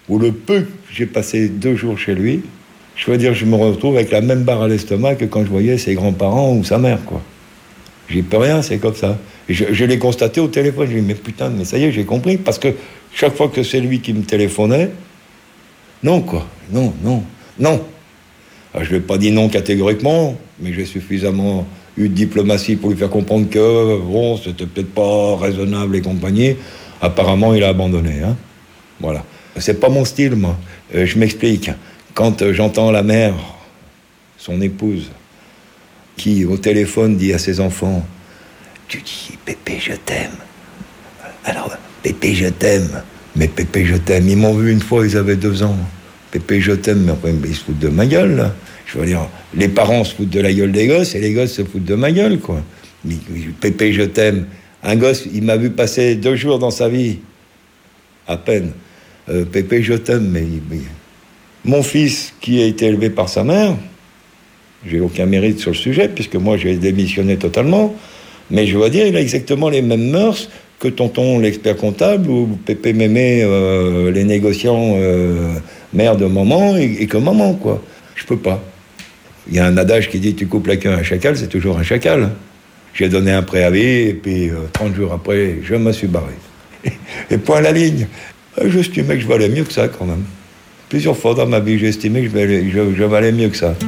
Ou le peu que j'ai passé 2 jours chez lui, je veux dire, je me retrouve avec la même barre à l'estomac que quand je voyais ses grands-parents ou sa mère, quoi. J'y peux rien, c'est comme ça. Et je l'ai constaté au téléphone, je lui ai dit, mais putain, mais ça y est, j'ai compris, parce que chaque fois que c'est lui qui me téléphonait, non, quoi, non. Alors, je ne lui ai pas dit non catégoriquement, mais j'ai suffisamment eu de diplomatie pour lui faire comprendre que, bon, c'était peut-être pas raisonnable et compagnie. Apparemment, il a abandonné, hein. Voilà. C'est pas mon style, moi. Je m'explique. Quand j'entends la mère, son épouse, qui, au téléphone, dit à ses enfants, « Tu dis, Pépé, je t'aime. Alors, Pépé, je t'aime. Mais Pépé, je t'aime. » Ils m'ont vu une fois, ils avaient 2 ans. Pépé, je t'aime. Mais enfin, ils se foutent de ma gueule, là. Je veux dire, les parents se foutent de la gueule des gosses et les gosses se foutent de ma gueule, quoi. Mais, Pépé, je t'aime. Un gosse, il m'a vu passer 2 jours dans sa vie. À peine. Pépé, je t'aime. Mais mon fils, qui a été élevé par sa mère, j'ai aucun mérite sur le sujet, puisque moi, j'ai démissionné totalement. Mais je dois dire, il a exactement les mêmes mœurs que tonton l'expert comptable ou Pépé Mémé, les négociants, mère de maman, et que maman, quoi. Je peux pas. Il y a un adage qui dit, tu coupes la queue à un chacal, c'est toujours un chacal. J'ai donné un préavis, et puis 30 jours après, je me suis barré. Et point à la ligne. J'estimais que je valais mieux que ça, quand même. Plusieurs fois dans ma vie, j'ai estimé que je valais mieux que ça.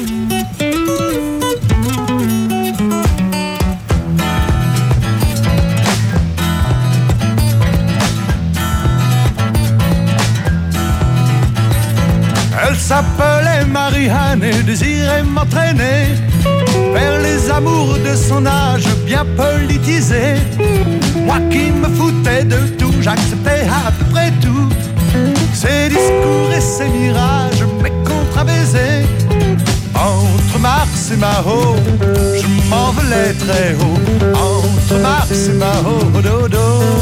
Elle s'appelait Marie-Anne et désirait m'entraîner vers les amours de son âge bien politisé. Moi qui me foutais de tout, j'acceptais à peu près tout. Ses discours et ses mirages, mes contre-baisers. Entre Mars et Mao, je m'envolais très haut. Entre Mars et Mao, dodo.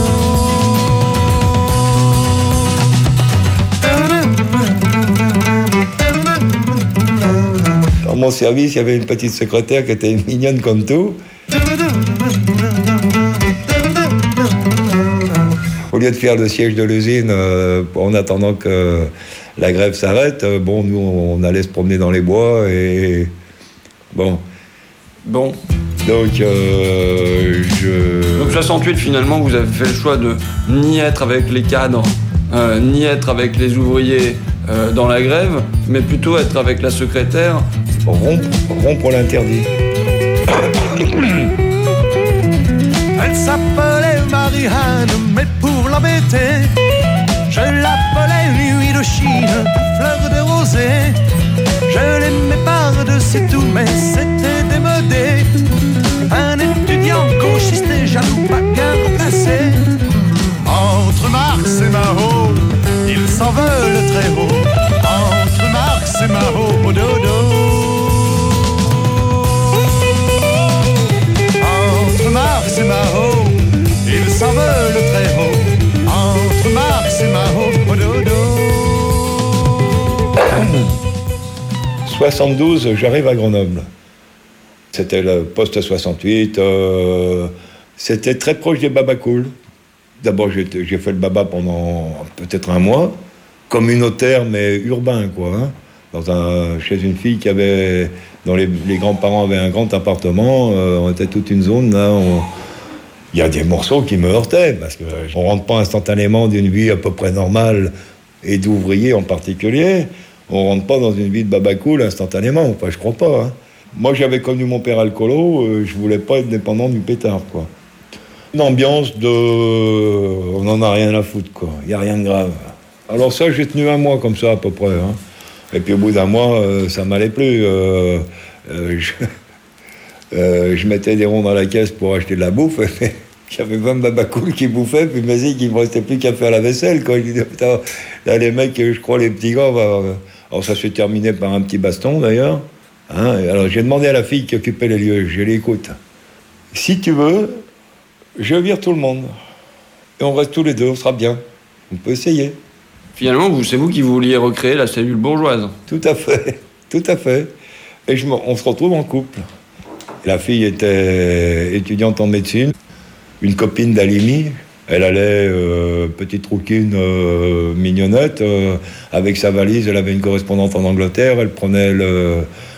Dans mon service, il y avait une petite secrétaire qui était mignonne comme tout. Au lieu de faire le siège de l'usine en attendant que la grève s'arrête, bon, nous, on allait se promener dans les bois et... Bon. Donc 68, finalement, vous avez fait le choix de ni être avec les cadres, ni être avec les ouvriers dans la grève, mais plutôt être avec la secrétaire. Rompre l'interdit. Elle s'appelait Marie-Anne, mais pour l'embêter, je l'appelais huile de Chine, fleur de rosée. Je l'aimais par-dessus tout, mais c'était démodé. Un étudiant gauchiste et jaloux, pas bien remplacé. Entre Marx et Mao, ils s'en veulent très haut. Entre Marx et Mao, dodo. Entre Marx et Mao, ils s'en veulent très haut. Entre Marx et Mao, dodo. 72, j'arrive à Grenoble. C'était le poste 68. C'était très proche des Babacool. D'abord, j'ai fait le baba pendant peut-être un mois, communautaire mais urbain, quoi. Hein, chez une fille qui avait, dont les grands-parents avaient un grand appartement. On était toute une zone là. Il y a des morceaux qui me heurtaient parce que on rentre pas instantanément d'une vie à peu près normale et d'ouvrier en particulier. On rentre pas dans une vie de babacool instantanément. Enfin, je crois pas. Hein. Moi, j'avais connu mon père alcoolo. Je voulais pas être dépendant du pétard, quoi. Une ambiance de... On n'en a rien à foutre, quoi. Il n'y a rien de grave. Alors ça, j'ai tenu un mois comme ça, à peu près. Hein. Et puis au bout d'un mois, ça m'allait plus. Je mettais des ronds dans la caisse pour acheter de la bouffe. J'avais 20 babacools qui bouffaient, puis vas-y, qu'il ne me restait plus qu'à faire la vaisselle, quoi. Je disais, putain, là, les mecs, je crois, les petits gars... Alors ça s'est terminé par un petit baston, d'ailleurs. Hein. Alors j'ai demandé à la fille qui occupait les lieux, je l'ai écoute. Si tu veux... Je vire tout le monde. Et on reste tous les deux, on sera bien. On peut essayer. Finalement, c'est vous qui vouliez recréer la cellule bourgeoise. Tout à fait, tout à fait. Et on se retrouve en couple. La fille était étudiante en médecine, une copine d'Alimi, Elle allait, petite rouquine mignonnette, avec sa valise, elle avait une correspondante en Angleterre, elle prenait